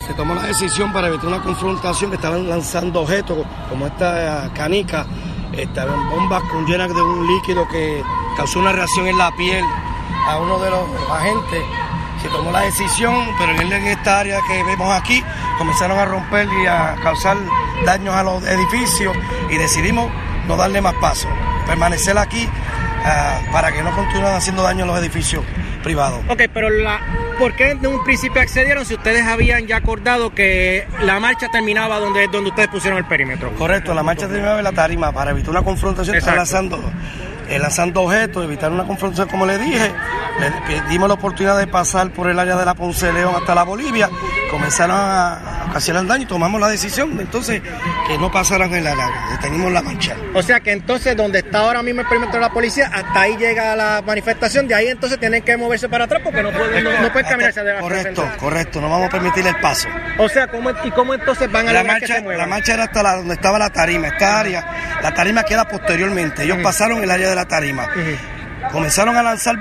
se tomó la decisión para evitar una confrontación, que estaban lanzando objetos como esta canica, bombas llenas de un líquido que causó una reacción en la piel a uno de los agentes. Se tomó la decisión, pero en esta área que vemos aquí comenzaron a romper y a causar daños a los edificios, y decidimos no darle más paso, permanecer aquí para que no continúen haciendo daño a los edificios privados. Ok, pero ¿por qué de un principio accedieron si ustedes habían ya acordado que la marcha terminaba donde ustedes pusieron el perímetro? Correcto, la marcha terminaba en la tarima para evitar una confrontación. Están lanzando objetos, evitar una confrontación, como le dije. Le dimos la oportunidad de pasar por el área de la Ponce de León hasta la Bolivia, comenzaron a ocasionar daño y tomamos la decisión entonces que no pasaran en la larga, detenimos la marcha. O sea que entonces donde está ahora mismo el perímetro de la policía, hasta ahí llega la manifestación, de ahí entonces tienen que moverse para atrás porque no pueden caminarse de la Correcto, no vamos a permitir el paso. O sea, ¿cómo entonces van a lograr que se muevan? La marcha era hasta donde estaba la tarima, esta área, la tarima queda posteriormente, ellos pasaron el área de la tarima. Comenzaron a lanzar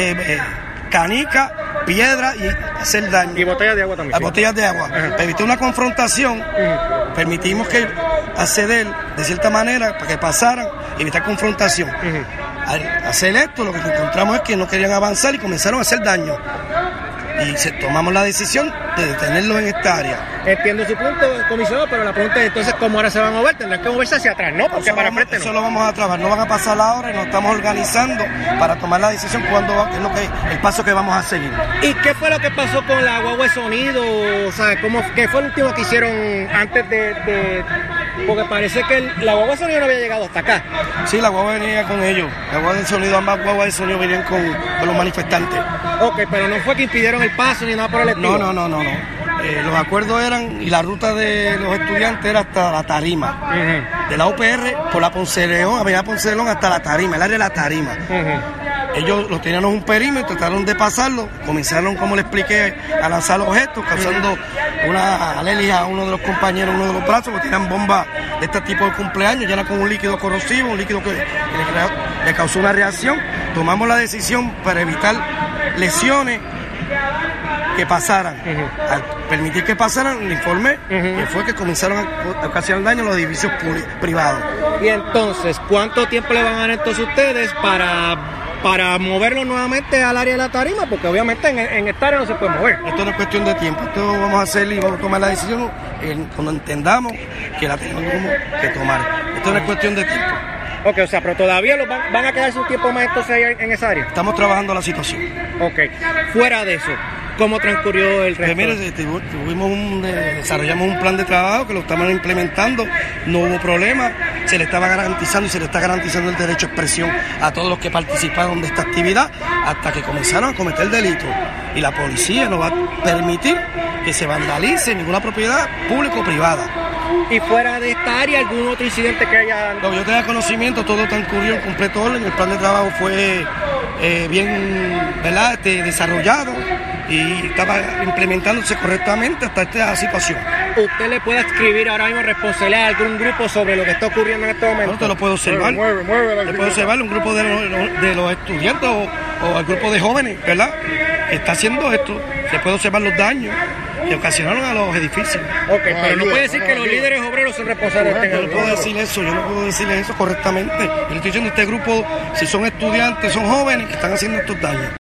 canica, piedra y hacer daño. Y botellas de agua también. Las botellas de agua. Para evitar una confrontación, permitimos que acceder de cierta manera para que pasaran y evitar confrontación. Al hacer esto, lo que encontramos es que no querían avanzar y comenzaron a hacer daño. Y tomamos la decisión de detenerlos en esta área. Entiendo su punto, comisionado, pero la pregunta es entonces cómo ahora se van a mover. Tendrán que moverse hacia atrás, ¿no? Porque para frente no. Eso lo vamos a trabajar, no van a pasar la hora y nos estamos organizando para tomar la decisión cuándo es el paso que vamos a seguir. ¿Y qué fue lo que pasó con la guagua de sonido? O sea, ¿qué fue lo último que hicieron antes de porque parece que la guagua de sonido no había llegado hasta acá? Sí, la guagua venía con ellos. La guagua de sonido, ambas guaguas de sonido venían con los manifestantes. Ok, pero no fue que impidieron el paso ni nada por el estilo. No. Los acuerdos eran, y la ruta de los estudiantes era hasta la tarima. De la UPR por la Ponce de León, avenida Ponce de León hasta la tarima, el área de la tarima. Ellos lo tenían un perímetro, trataron de pasarlo, comenzaron, como le expliqué, a lanzar objetos, causando una alergia a uno de los compañeros, uno de los brazos, porque tenían bombas de este tipo de cumpleaños, llena con un líquido corrosivo, un líquido que le causó una reacción. Tomamos la decisión para evitar lesiones que pasaran. Al permitir que pasaran, le informé que fue que comenzaron a ocasionar daño a los edificios privados. Y entonces, ¿cuánto tiempo le van a dar entonces ustedes para moverlo nuevamente al área de la tarima? Porque obviamente en esta área no se puede mover. Esto no es cuestión de tiempo, esto vamos a hacer y vamos a tomar la decisión cuando entendamos que la tenemos que tomar. Esto no es cuestión de tiempo. Ok, o sea, pero todavía van a quedarse un tiempo más entonces ahí en esa área. Estamos trabajando la situación. Ok, fuera de eso, ¿cómo transcurrió el resto? Mire, desarrollamos un plan de trabajo que lo estamos implementando, no hubo problema, se le estaba garantizando y se le está garantizando el derecho a expresión a todos los que participaron de esta actividad hasta que comenzaron a cometer delitos. Y la policía no va a permitir que se vandalice ninguna propiedad pública o privada. ¿Y fuera de esta área algún otro incidente que haya...? No, yo tenía conocimiento, todo transcurrió en completo orden, el plan de trabajo fue bien, ¿verdad?, desarrollado y estaba implementándose correctamente hasta esta situación. ¿Usted le puede escribir ahora mismo responsabilidad a algún grupo sobre lo que está ocurriendo en este momento? No, te lo puedo observar. Te puedo observar un grupo de los estudiantes o el grupo de jóvenes, ¿verdad?, que está haciendo esto. Se puede observar los daños que ocasionaron a los edificios. Ok, pero no puede decir que los líderes obreros son responsables. Yo no puedo decirle eso correctamente. Yo le estoy diciendo a este grupo, si son estudiantes, son jóvenes que están haciendo estos daños.